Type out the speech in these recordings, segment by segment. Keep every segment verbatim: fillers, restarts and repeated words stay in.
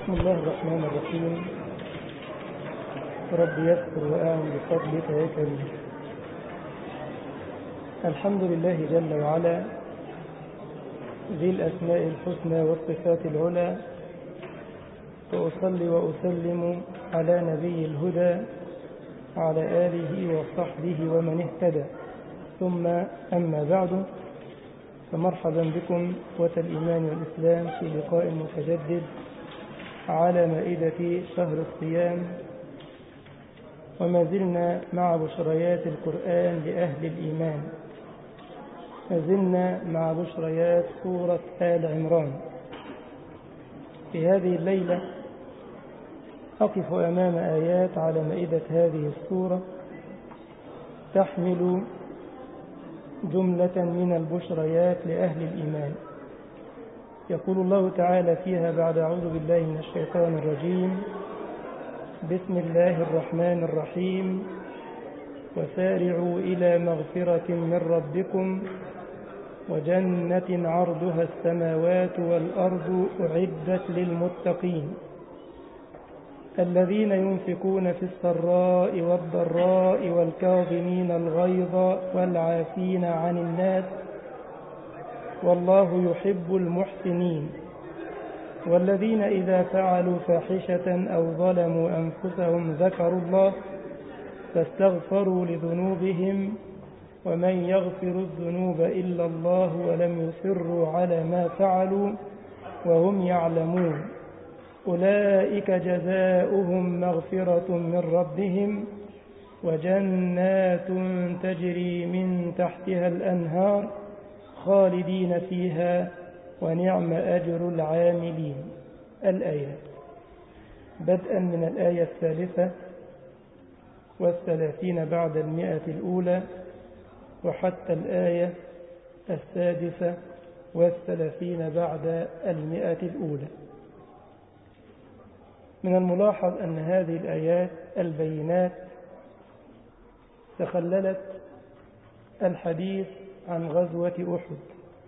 بسم الله الرحمن الرحيم. رب يسر وأعن بفضلك يا كريم. الحمد لله جل وعلا ذي الأسماء الحسنى والصفات العلى، وأصلي وأسلم على نبي الهدى وعلى آله وصحبه ومن اهتدى، ثم أما بعد، فمرحبا بكم إخوة الإيمان والإسلام في لقاء متجدد على مائدة شهر الصيام، وما زلنا مع بشريات القرآن لأهل الإيمان. ما زلنا مع بشريات سورة آل عمران. في هذه الليلة أقف أمام آيات على مائدة هذه السورة تحمل جملة من البشريات لأهل الإيمان. يقول الله تعالى فيها بعد أعوذ بالله من الشيطان الرجيم: بسم الله الرحمن الرحيم، وسارعوا إلى مغفرة من ربكم وجنة عرضها السماوات والأرض أعدت للمتقين الذين ينفقون في السراء والضراء والكاظمين الغيظ والعافين عن الناس والله يحب المحسنين والذين إذا فعلوا فاحشة أو ظلموا أنفسهم ذكروا الله فاستغفروا لذنوبهم ومن يغفر الذنوب إلا الله ولم يصروا على ما فعلوا وهم يعلمون أولئك جزاؤهم مغفرة من ربهم وجنات تجري من تحتها الأنهار خالدين فيها ونعم أجر العاملين. الآيات بدءا من الآية الثالثة والثلاثين بعد المئة الأولى وحتى الآية السادسة والثلاثين بعد المئة الأولى. من الملاحظ أن هذه الآيات البينات تخللت الحديث عن غزوة أحد،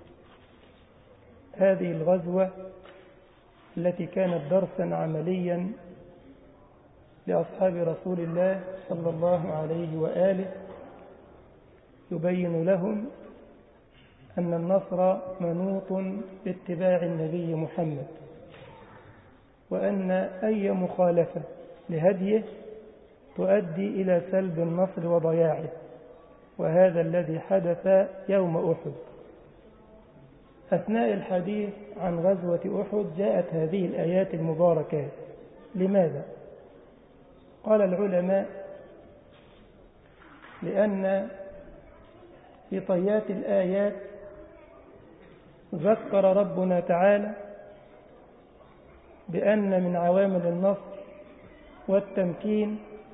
هذه الغزوة التي كانت درسا عمليا لأصحاب رسول الله صلى الله عليه وآله، يبين لهم أن النصر منوط باتباع النبي محمد، وأن أي مخالفة لهديه تؤدي إلى سلب النصر وضياعه، وهذا الذي حدث يوم أحد. أثناء الحديث عن غزوة أحد جاءت هذه الآيات المباركات. لماذا؟ قال العلماء: لأن في طيات الآيات ذكر ربنا تعالى بأن من عوامل النصر والتمكين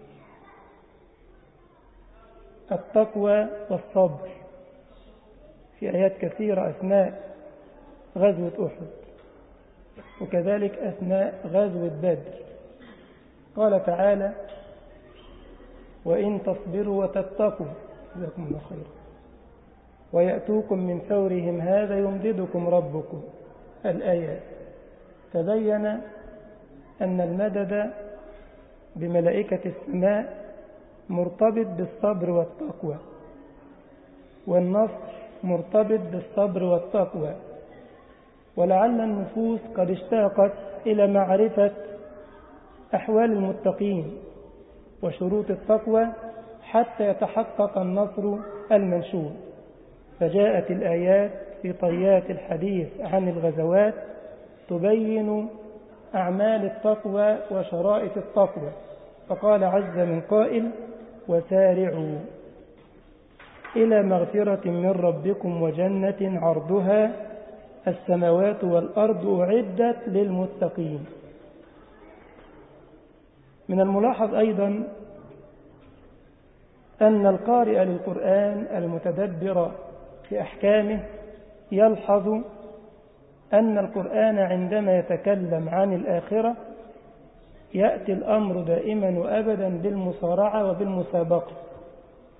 التقوى والصبر في آيات كثيرة أثناء غزوة أحد، وكذلك أثناء غزوة بدر. قال تعالى: وإن تصبروا وتتقوا جزاكم الله خيرا ويأتوكم من فورهم هذا يمددكم ربكم. الآيات تبين أن المدد بملائكة السماء مرتبط بالصبر والتقوى، والنصر مرتبط بالصبر والتقوى. ولعل النفوس قد اشتاقت إلى معرفة أحوال المتقين وشروط التقوى حتى يتحقق النصر المنشود، فجاءت الآيات في طيات الحديث عن الغزوات تبين أعمال التقوى وشرائط التقوى. فقال عز من قائل: وسارعوا إلى مغفرة من ربكم وجنة عرضها السماوات والأرض أعدت للمتقين. من الملاحظ أيضا أن القارئ للقرآن المتدبر في أحكامه يلحظ أن القرآن عندما يتكلم عن الآخرة يأتي الأمر دائما وأبدا بالمصارعة وبالمسابقة،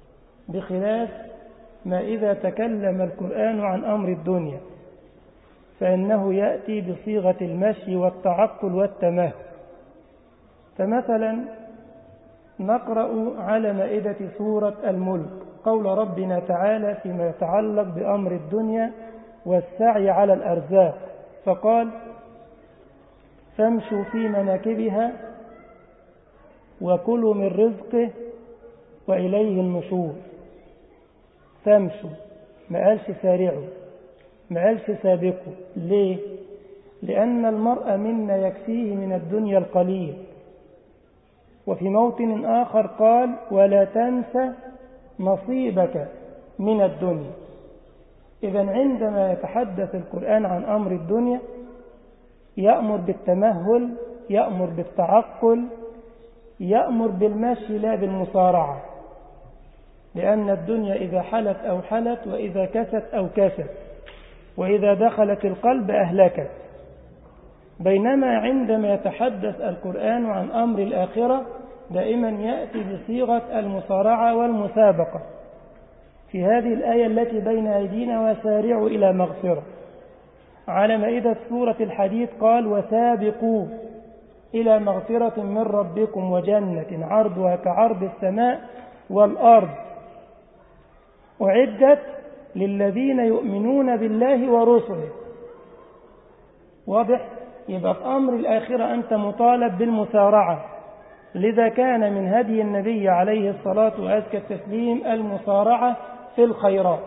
بخلاف ما إذا تكلم القرآن عن أمر الدنيا فإنه يأتي بصيغة المشي والتعقل والتمهل. فمثلا نقرأ على مائدة سورة الملك قول ربنا تعالى فيما يتعلق بأمر الدنيا والسعي على الأرزاق، فقال: فامشوا في مناكبها وكلوا من رزقه وإليه النشور. فامشوا، ما قالش سارعوا، ما قالش سابقوا. ليه؟ لأن المرء منا يكفيه من الدنيا القليل. وفي موطن آخر قال: ولا تنس نصيبك من الدنيا. إذن عندما يتحدث القرآن عن أمر الدنيا يأمر بالتمهل، يأمر بالتعقل، يأمر بالمشي لا بالمصارعة، لأن الدنيا إذا حلت أو حلت، وإذا كست أو كست، وإذا دخلت القلب أهلكت. بينما عندما يتحدث القرآن عن أمر الآخرة دائما يأتي بصيغة المصارعة والمسابقة. في هذه الآية التي بين أيدينا: وسارعوا إلى مغفرة. على مائدة سورة الحديد قال: وسابقوا إلى مغفرة من ربكم وجنة عرضها كعرض السماء والأرض أعدت للذين يؤمنون بالله ورسله. واضح؟ يبقى في أمر الآخرة أنت مطالب بالمسارعة. لذا كان من هدي النبي عليه الصلاة وأزكى التسليم المسارعة في الخيرات.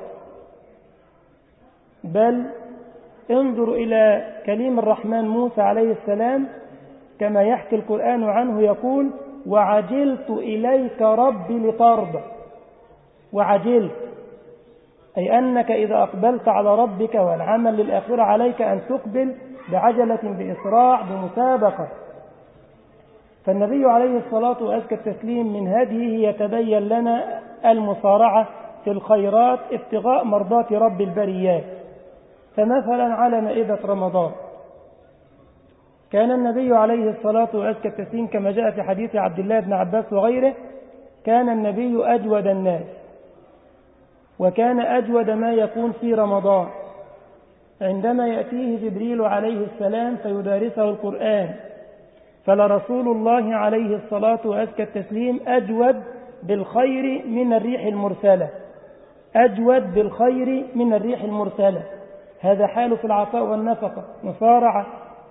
بل انظروا إلى كليم الرحمن موسى عليه السلام كما يحكي القرآن عنه، يقول: وعجلت إليك ربي لترضى. وعجلت أي أنك إذا أقبلت على ربك والعمل للآخرة عليك أن تقبل بعجلة، بإسراع، بمسابقة. فالنبي عليه الصلاة وأزكى التسليم من هديه يتبين لنا المسارعة في الخيرات ابتغاء مرضات رب البريات. فمثلا على مائدة رمضان كان النبي عليه الصلاة وأزكى التسليم كما جاء في حديث عبد الله بن عباس وغيره: كان النبي أجود الناس، وكان أجود ما يكون في رمضان عندما يأتيه جبريل عليه السلام فيدارسه القرآن. فلرسول الله عليه الصلاة وأزكى التسليم أجود بالخير من الريح المرسلة، أجود بالخير من الريح المرسلة. هذا حاله في العطاء والنفقة، مسارعة.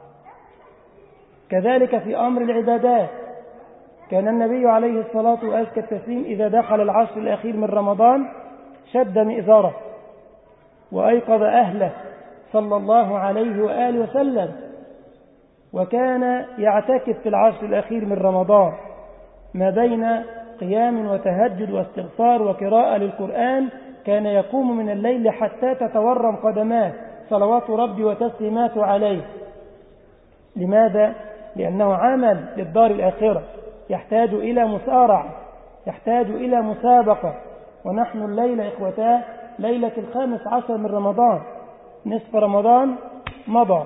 كذلك في أمر العبادات كان النبي عليه الصلاة وأزكى التسليم إذا دخل العشر الأخير من رمضان شد مئزره وأيقظ أهله صلى الله عليه وآله وسلم، وكان يعتكف في العشر الأخير من رمضان ما بين قيام وتهجد واستغفار وقراءة للقرآن. كان يقوم من الليل حتى تتورم قدماه صلوات ربي وتسليماته عليه. لماذا؟ لأنه عمل للدار الآخرة، يحتاج إلى مسارعة، يحتاج إلى مسابقة. ونحن الليلة إخوتاه ليلة الخامس عشر من رمضان، نصف رمضان مضى،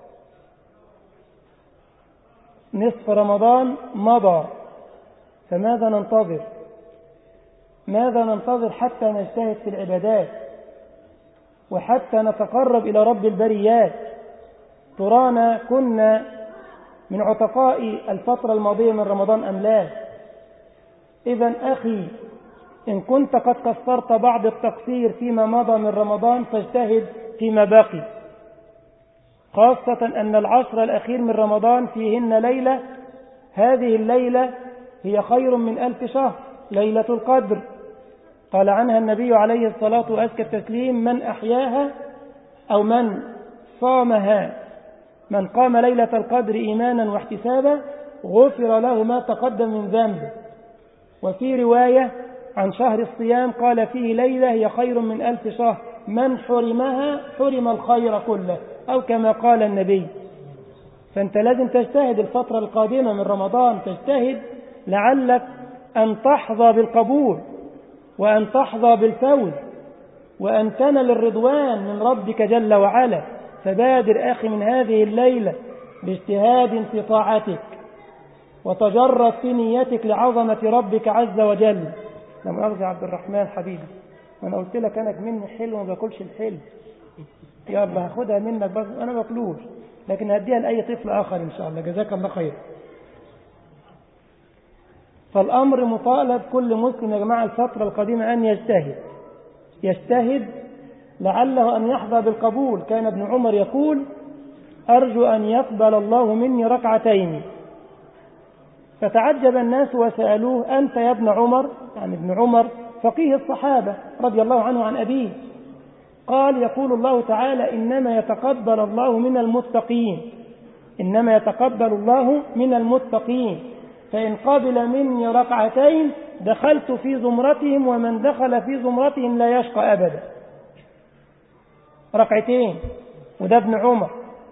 نصف رمضان مضى. فماذا ننتظر؟ ماذا ننتظر حتى نجتهد في العبادات وحتى نتقرب إلى رب البريات؟ ترانا كنا من عتقاء الفترة الماضية من رمضان أم لا؟ إذن أخي، إن كنت قد قصرت بعض التقصير فيما مضى من رمضان فاجتهد فيما باقي، خاصة أن العشر الأخير من رمضان فيهن ليلة، هذه الليلة هي خير من ألف شهر، ليلة القدر. قال عنها النبي عليه الصلاة وأزكى التسليم: من أحياها أو من صامها، من قام ليلة القدر إيمانا واحتسابا غفر له ما تقدم من ذنبه. وفي رواية عن شهر الصيام قال فيه ليلة هي خير من ألف شهر، من حرمها حرم الخير كله، أو كما قال النبي. فأنت لازم تجتهد الفترة القادمة من رمضان، تجتهد لعلك أن تحظى بالقبول وأن تحظى بالفوز وأن تنل الرضوان من ربك جل وعلا. فبادر أخي من هذه الليلة باجتهاد في طاعتك، وتجرد في نيتك لعظمة ربك عز وجل. لما أرجع عبد الرحمن حبيبي، وأنا قلت لك أنا مني حلو وما باكلش الحلو. يلا هاخدها منك بس أنا مطلوب، لكن هديها لأي طفل آخر إن شاء الله. جزاك الله خير. فالأمر مطالب كل مسلم يا جماعة الفترة القادمة أن يجتهد يجتهد لعله أن يحظى بالقبول. كان ابن عمر يقول أرجو أن يقبل الله مني ركعتين، فتعجب الناس وسألوه أنت يا ابن عمر، يعني ابن عمر فقيه الصحابة رضي الله عنه عن أبيه، قال يقول الله تعالى إنما يتقبل الله من المتقين، إنما يتقبل الله من المتقين، فإن قبل مني ركعتين دخلت في زمرتهم ومن دخل في زمرتهم لا يشقى أبدا. ركعتين، وده ابن عمر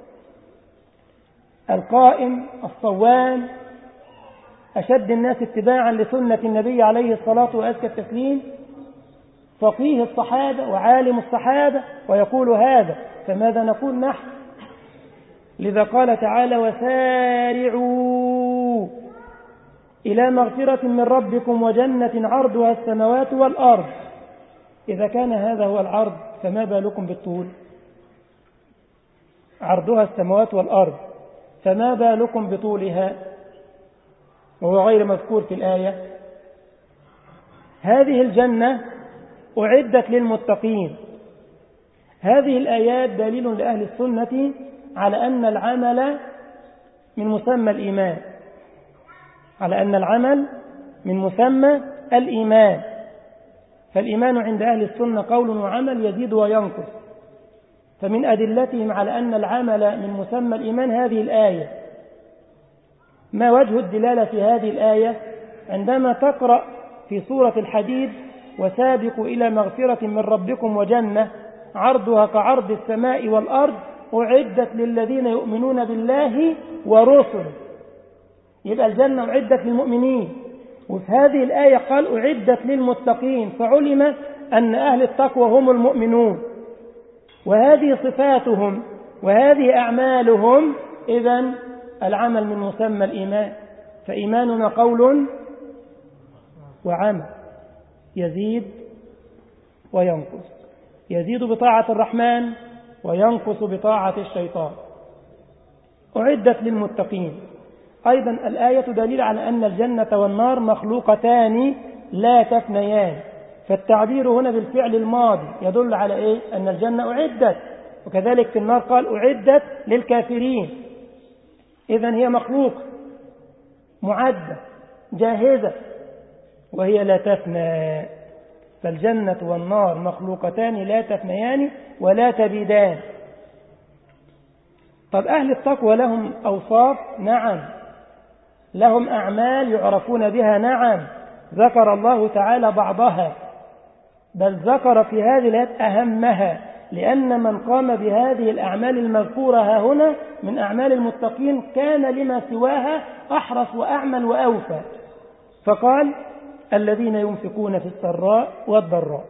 القائم الصوام أشد الناس اتباعا لسنة النبي عليه الصلاة وأزكى التسليم، فقيه الصحابة وعالم الصحابة ويقول هذا، فماذا نقول نحن؟ لذا قال تعالى وسارعوا إلى مغفرة من ربكم وجنة عرضها السماوات والأرض. إذا كان هذا هو العرض فما بالكم بالطول؟ عرضها السماوات والأرض، فما بالكم بطولها وهو غير مذكور في الآية؟ هذه الجنة أعدت للمتقين. هذه الآيات دليل لأهل السنة على أن العمل من مسمى الإيمان، على أن العمل من مسمى الإيمان. فالإيمان عند أهل السنة قول وعمل يزيد وينقص. فمن أدلتهم على أن العمل من مسمى الإيمان هذه الآية. ما وجه الدلالة في هذه الآية؟ عندما تقرأ في سورة الحديد وسابقوا إلى مغفرة من ربكم وجنة عرضها كعرض السماء والأرض أعدت للذين يؤمنون بالله ورسله. يبقى الجنة أعدت للمؤمنين، وفي هذه الآية قال أعدت للمتقين، فعلم أن أهل التقوى هم المؤمنون، وهذه صفاتهم وهذه أعمالهم. إذن العمل من مسمى الإيمان، فإيماننا قول وعمل يزيد وينقص، يزيد بطاعة الرحمن وينقص بطاعة الشيطان. أعدت للمتقين. أيضا الآية دليل على أن الجنة والنار مخلوقتان لا تفنيان، فالتعبير هنا بالفعل الماضي يدل على إيه؟ أن الجنة أعدت، وكذلك في النار قال أعدت للكافرين. إذن هي مخلوقة معدة جاهزة وهي لا تفنى. فالجنة والنار مخلوقتان لا تفنيان ولا تبيدان. طب أهل التقوى لهم أوصاف؟ نعم. لهم أعمال يعرفون بها؟ نعم. ذكر الله تعالى بعضها، بل ذكر في هذه الآيات أهمها، لأن من قام بهذه الأعمال المذكورة ها هنا من أعمال المتقين كان لما سواها أحرص وأعمل وأوفى. فقال الذين ينفقون في السراء والضراء.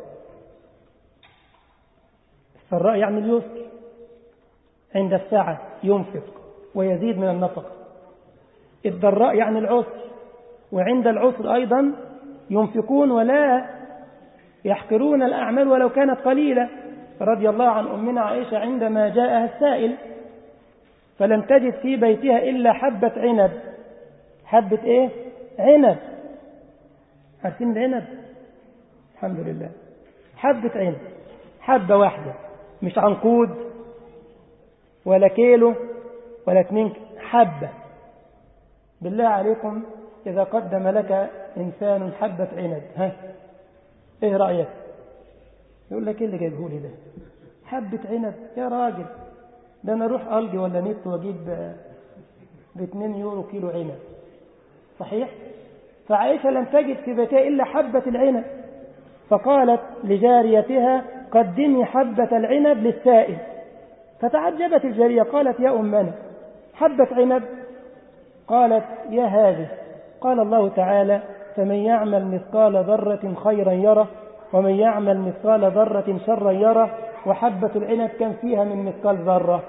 السراء يعني اليسر، عند السعة ينفق ويزيد من النفقة. الضراء يعني العسر، وعند العسر أيضا ينفقون ولا يحقرون الأعمال ولو كانت قليلة. رضي الله عن أمنا عائشة عندما جاءها السائل فلم تجد في بيتها إلا حبة عنب. حبة إيه؟ عنب. عارفين العنب؟ الحمد لله. حبة عنب، حبة واحدة، مش عنقود ولا كيلو ولا اتنين، حبة. بالله عليكم إذا قدم لك إنسان حبة عنب، ها إيه رأيك؟ يقول لك إيه اللي جايبه لي ده؟ حبة عنب يا راجل، ده أنا أروح ألقي ولا نت وأجيب باتنين يورو كيلو عنب. صحيح؟ فعائشة لم تجد في بيتها إلا حبة العنب، فقالت لجاريتها قدمي حبة العنب للسائل. فتعجبت الجارية قالت يا أمنا حبة عنب؟ قالت يا هذه، قال الله تعالى فمن يعمل مثقال ذرة خيرا يره ومن يعمل مثقال ذرة شرا يره، وحبة العنب كان فيها من مثقال ذرة.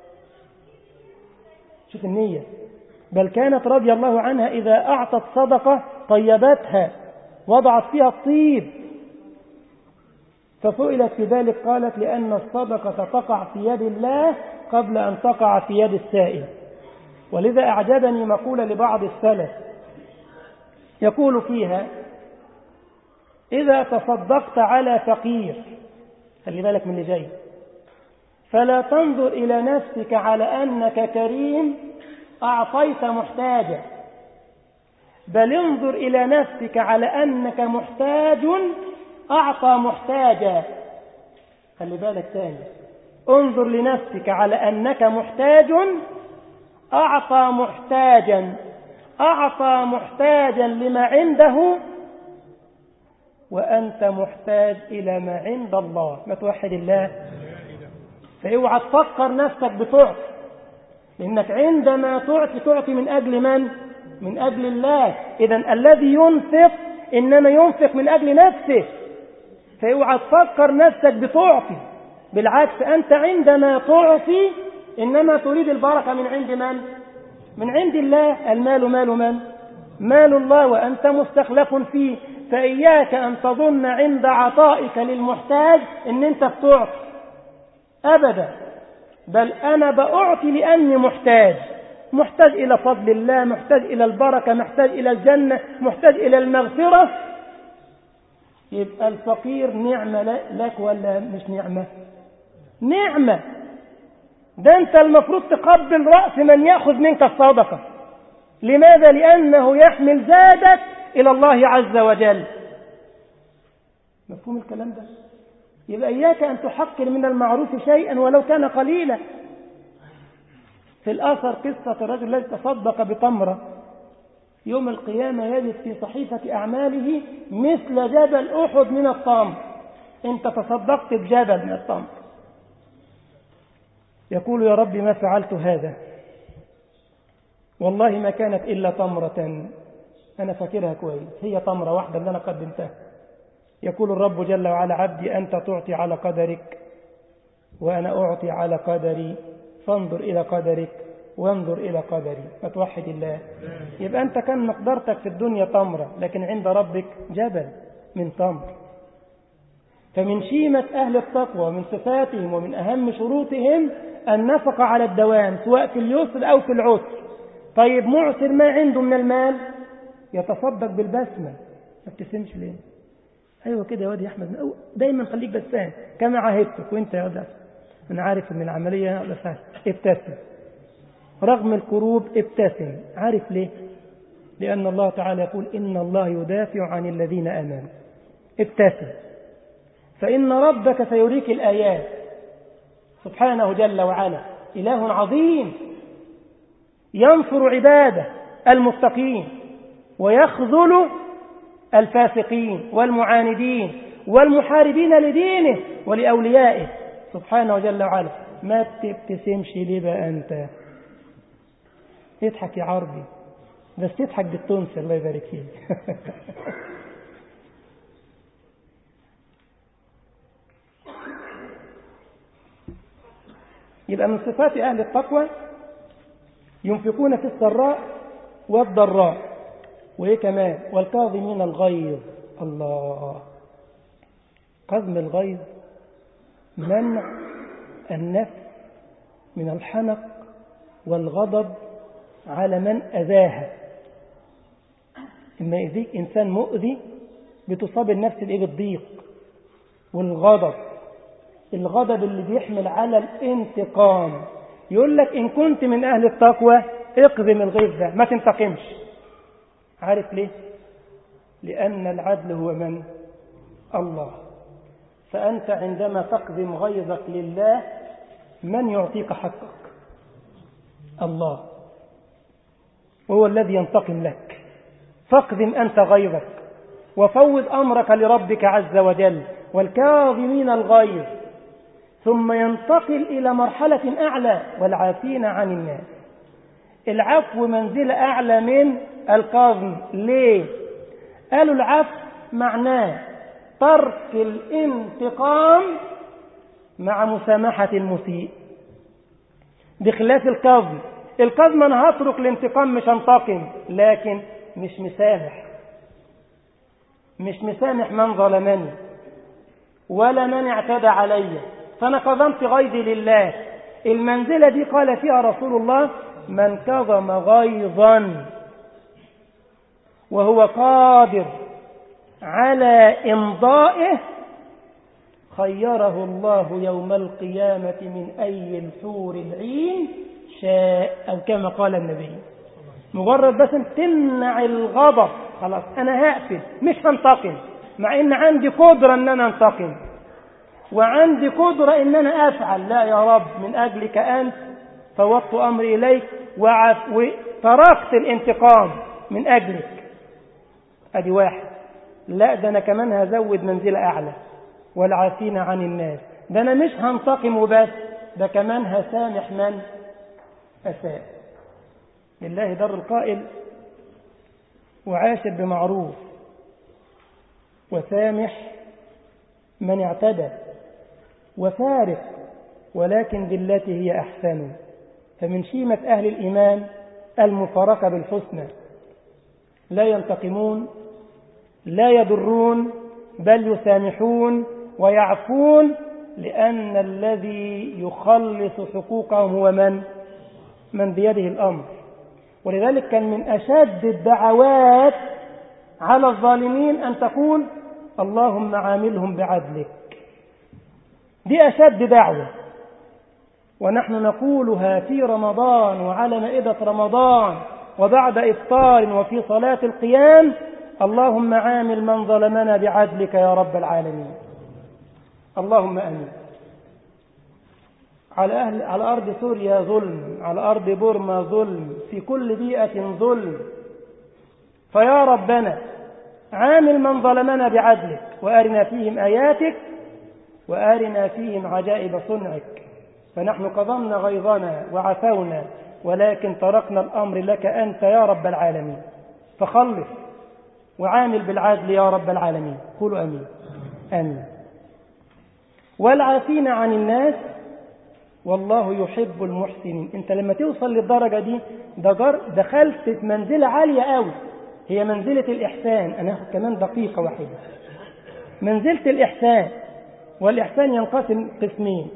شوف النية. بل كانت رضي الله عنها إذا أعطت صدقة طيبتها، وضعت فيها الطيب. فسئلت في ذلك قالت لأن الصدقة تقع في يد الله قبل أن تقع في يد السائل. ولذا أعجبني مقولة لبعض السلف يقول فيها: إذا تصدقت على فقير، خلي بالك من اللي جاي، فلا تنظر إلى نفسك على أنك كريم أعطيت محتاجا، بل انظر إلى نفسك على أنك محتاج أعطى محتاجا. خلي بالك تاني، انظر لنفسك على أنك محتاج أعطى محتاجا، أعطى محتاجا لما عنده وأنت محتاج إلى ما عند الله. ما توحد الله. فاوعى تفكر نفسك بتعطي، لأنك عندما تعطي تعطي من أجل من؟ من أجل الله. إذن الذي ينفق إنما ينفق من أجل نفسه. فاوعى تفكر نفسك بتعطي، بالعكس أنت عندما تعطي إنما تريد البركة من عند من؟ من عند الله. المال مال من؟ مال الله، وأنت مستخلف فيه. فإياك أن تظن عند عطائك للمحتاج إن أنت بتعطي أبدا، بل أنا بأعطي لأني محتاج، محتاج إلى فضل الله، محتاج إلى البركة، محتاج إلى الجنة، محتاج إلى المغفرة. يبقى الفقير نعمة لك ولا مش نعمة؟ نعمة. ده أنت المفروض تقبل رأس من يأخذ منك الصدقة. لماذا؟ لأنه يحمل زادك إلى الله عز وجل. مفهوم الكلام ده؟ يبقى إياك أن تحقر من المعروف شيئا ولو كان قليلا. في الآثر قصة الرجل الذي تصدق بتمرة، يوم القيامة يجد في صحيفة أعماله مثل جبل أحد من التمر. أنت تصدقت بجبل من التمر. يقول: يا رب ما فعلت هذا، والله ما كانت إلا تمرة، أنا فاكرها كويس، هي تمرة واحدة اللي أنا قدمتها. يقول الرب جل وعلا: عبدي أنت تعطي على قدرك وأنا أعطي على قدري، فانظر إلى قدرك وانظر إلى قدري. فتوحد الله. يبقى أنت كان مقدرتك في الدنيا تمرة، لكن عند ربك جبل من تمر. فمن شيمة أهل التقوى ومن صفاتهم ومن أهم شروطهم النفقة على الدوام، سواء في اليسر أو في العسر. طيب معسر ما عنده من المال يتصدق بالبسمة. ما بتسمش ليه؟ أيوة كده يا واد يا أحمد، دايما خليك بسام كما عهدتك. وانت يا واد أنا عارف أن العملية بسام، ابتسم رغم الكروب، ابتسم. عارف ليه؟ لأن الله تعالى يقول: إن الله يدافع عن الذين آمنوا. ابتسم، فإن ربك سيريك الآيات. سبحانه جل وعلا إله عظيم ينصر عباده المتقين ويخذل الفاسقين والمعاندين والمحاربين لدينه ولأوليائه سبحانه جل وعلا. ما تبتسمش ليه بقى أنت؟ تضحك يا عربي، بس تضحك بالتونسي الله يبارك فيك. يبقى من صفات أهل التقوى ينفقون في السراء والضراء، وإيه كمان؟ والكاظمين الغيظ. الله، كظم الغيظ منع النفس من الحنق والغضب على من أذاها. إما يأذيك إنسان مؤذي بتصاب النفس الإيه؟ بالضيق والغضب. الغضب اللي بيحمل على الانتقام. يقول لك إن كنت من أهل التقوى اقذم الغيظ ده، ما تنتقمش. عارف ليه؟ لأن العدل هو من؟ الله. فأنت عندما تقذم غيظك لله من يعطيك حقك؟ الله، وهو الذي ينتقم لك. فاقذم أنت غيظك وفوض أمرك لربك عز وجل. والكاظمين الغيظ. ثم ينتقل إلى مرحلة أعلى: والعافين عن الناس. العفو منزلة أعلى من الكظم. ليه؟ قالوا العفو معناه ترك الانتقام مع مسامحة المسيء، بخلاف الكظم. الكظم أنا هترك الانتقام، مش هنتقم، لكن مش مسامح، مش مسامح من ظلمني، ولا من اعتدى علي، فأنا كظمت غيظي لله. المنزلة دي قال فيها رسول الله: من كظم غيظا وهو قادر على إمضائه خيره الله يوم القيامة من أي الحور العين شاء، أو كما قال النبي. مجرد بس تمنع الغضب، خلاص أنا هقفل مش هنتقم، مع إن عندي قدرة إن أنا انتقم وعندي قدرة إن أنا أفعل. لا يا رب، من أجلك أنت فوضت أمري إليك وتركت الانتقام من أجلك. أدي واحد. لا، ده أنا كمان هزود منزلة أعلى، والعافين عن الناس. ده أنا مش هنتقم وبس، ده كمان هسامح من أساء. لله در القائل: وعاشر بمعروف وسامح من اعتدى وفارق ولكن بالتي هي أحسن. فمن شيمة أهل الإيمان المفارقة بالحسنى، لا ينتقمون، لا يضرون، بل يسامحون ويعفون، لأن الذي يخلص حقوقهم هو من؟ من بيده الأمر. ولذلك كان من أشد الدعوات على الظالمين أن تقول: اللهم عاملهم بعدلك. دي أشد دعوة، ونحن نقولها في رمضان وعلى مائدة رمضان وبعد إفطار وفي صلاة القيام: اللهم عامل من ظلمنا بعدلك يا رب العالمين. اللهم آمين. على أهل على أرض سوريا ظلم، على أرض بورما ظلم، في كل بيئة ظلم. فيا ربنا عامل من ظلمنا بعدلك، وأرنا فيهم آياتك، وأرنا فيهم عجائب صنعك. فنحن قضمنا غيظنا وعفونا، ولكن تركنا الأمر لك أنت يا رب العالمين. فخلص وعامل بالعدل يا رب العالمين. قولوا آمين. آمين. والعافين عن الناس والله يحب المحسنين. انت لما توصل للدرجة دي دخلت في منزلة عالية قوي، هي منزلة الإحسان. أنا أخذ كمان دقيقة واحدة. منزلة الإحسان، والإحسان ينقسم قسمين: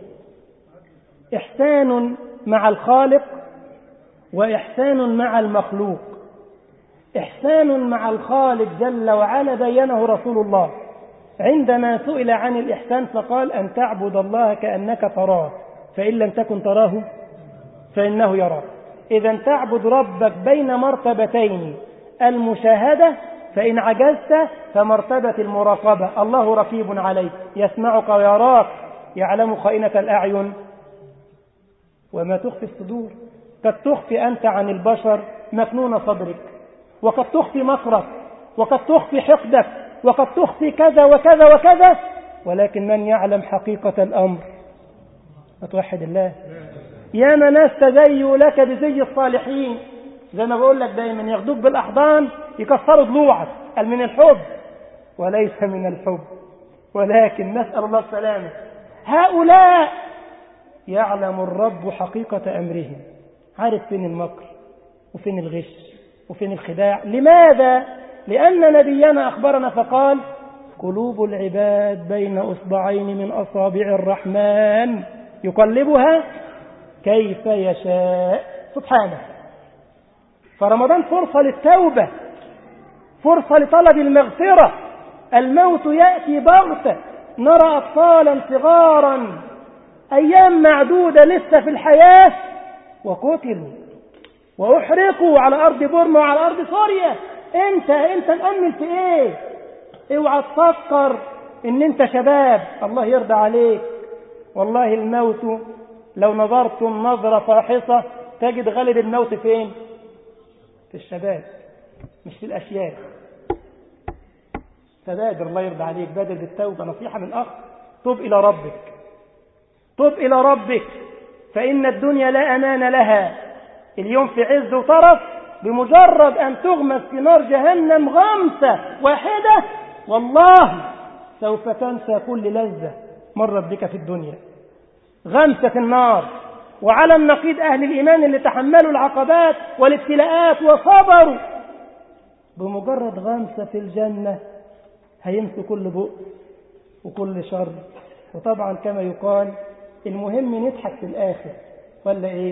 إحسان مع الخالق وإحسان مع المخلوق. إحسان مع الخالق جل وعلا بينه رسول الله عندما سئل عن الإحسان فقال: أن تعبد الله كأنك تراه، فإن لم تكن تراه فإنه يراك. إذا تعبد ربك بين مرتبتين: المشاهدة، فإن عجزت فمرتبة المراقبة. الله رقيب عليك، يسمعك ويراك، يعلم خائنة الأعين وما تخفي الصدور. قد تخفي أنت عن البشر مكنون صدرك، وقد تخفي مكرك، وقد تخفي حقدك، وقد تخفي كذا وكذا وكذا، ولكن من يعلم حقيقة الأمر؟ أتوحد الله. يا من ناس تزيوا لك بزي الصالحين، زي ما بقول لك دايما، ياخدوك بالأحضان يكسروا ضلوعك، قال من الحب، وليس من الحب، ولكن نسأل الله السلامة. هؤلاء يعلم الرب حقيقة أمرهم، عارف فين المكر وفين الغش وفين الخداع. لماذا؟ لأن نبينا أخبرنا فقال: قلوب العباد بين أصبعين من أصابع الرحمن يقلبها كيف يشاء سبحانه. فرمضان فرصة للتوبة، فرصة لطلب المغفرة. الموت يأتي بغتة. نرى أطفالا صغارا أيام معدودة لسه في الحياة وقتلوا وأحرقوا على أرض بورما وعلى أرض سوريا. أنت أنت مأمل في إيه؟ اوعى تفكر إن أنت شباب الله يرضى عليك. والله الموت لو نظرتم نظرة فاحصة تجد غالب الموت فين؟ في الشباب، مش في الأشياء. فبادر الله يرضى عليك، بادر بالتوبة. نصيحة من أخ: توب إلى ربك، توب إلى ربك، فإن الدنيا لا أمان لها. اليوم في عز وطرف، بمجرد أن تغمس في نار جهنم غمسة واحدة والله سوف تنسى كل لذة مرت بك في الدنيا. غمسة في النار. وعلى النقيض أهل الإيمان اللي تحملوا العقبات والابتلاءات وصبروا، بمجرد غمسة في الجنة هينسوا كل بؤس وكل شر. وطبعا كما يقال المهم نضحك في الآخر ولا إيه؟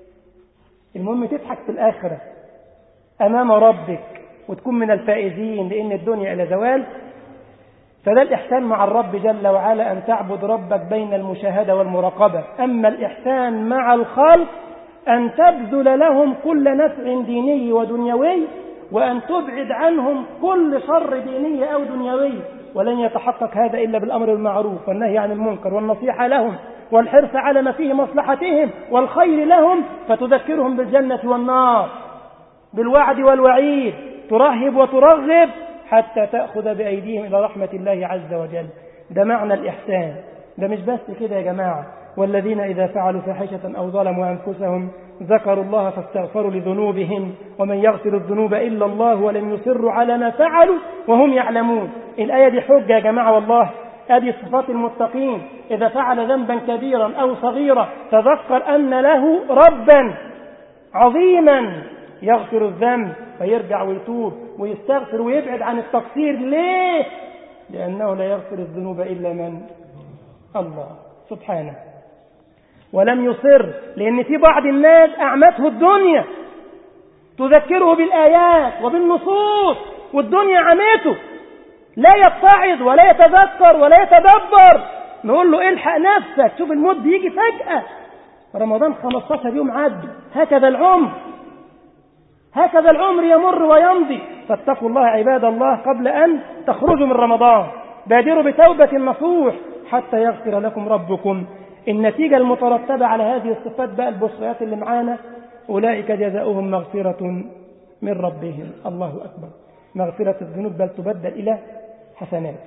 المهم تضحك في الآخرة أمام ربك وتكون من الفائزين، لأن الدنيا إلى زوال. فده الإحسان مع الرب جل وعلا، أن تعبد ربك بين المشاهدة والمراقبة. أما الإحسان مع الخلق أن تبذل لهم كل نفع ديني ودنيوي، وأن تبعد عنهم كل شر ديني أو دنيوي. ولن يتحقق هذا إلا بالأمر بالمعروف والنهي عن المنكر والنصيحة لهم والحرص على ما فيه مصلحتهم والخير لهم، فتذكرهم بالجنة والنار بالوعد والوعيد، ترهب وترغب حتى تأخذ بأيديهم إلى رحمة الله عز وجل. ده معنى الإحسان. ده مش بس كده يا جماعة، والذين إذا فعلوا فاحشة أو ظلموا أنفسهم ذكروا الله فاستغفروا لذنوبهم ومن يغفر الذنوب إلا الله ولم يصروا على ما فعلوا وهم يعلمون. الآية دي حجة يا جماعة والله. هذه صفات المتقين، إذا فعل ذنبا كبيرا أو صغيرا تذكر أن له ربا عظيما يغفر الذنب، فيرجع ويتوب ويستغفر ويبعد عن التقصير. ليه؟ لأنه لا يغفر الذنوب إلا من الله سبحانه. ولم يصر، لأن في بعض الناس أعمته الدنيا تذكره بالآيات وبالنصوص، والدنيا عمته لا يتعظ ولا يتذكر ولا يتدبر. نقول له الحق نفسك، شوف الموت بيجي فجأة. رمضان خمسة عشر يوم عدى، هكذا العمر، هكذا العمر يمر ويمضي. فاتقوا الله عباد الله قبل أن تخرجوا من رمضان، بادروا بتوبة نصوح حتى يغفر لكم ربكم. النتيجة المترتبة على هذه الصفات بقى البشريات اللي معانا، أولئك جزاؤهم مغفرة من ربهم. الله أكبر. مغفرة الذنوب بل تبدل إلى حسنات،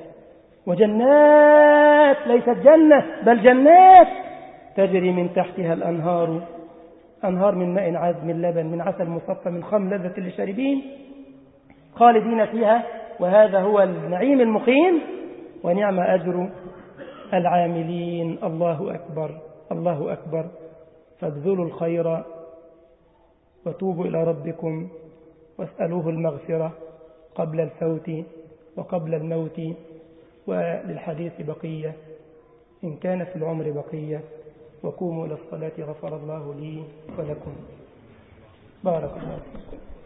وجنات، ليست جنة بل جنات تجري من تحتها الأنهار، أنهار من ماء عذب من لبن من عسل مصفى من خمر لذة للشاربين خالدين فيها، وهذا هو النعيم المقيم، ونعم أجر العاملين. الله أكبر الله أكبر. فابذلوا الخير وتوبوا إلى ربكم واسألوه المغفرة قبل الفوت وقبل الموت. وللحديث بقية إن كان في العمر بقية. وقوموا إلى الصلاة غفر الله لي ولكم. بارك الله فيكم.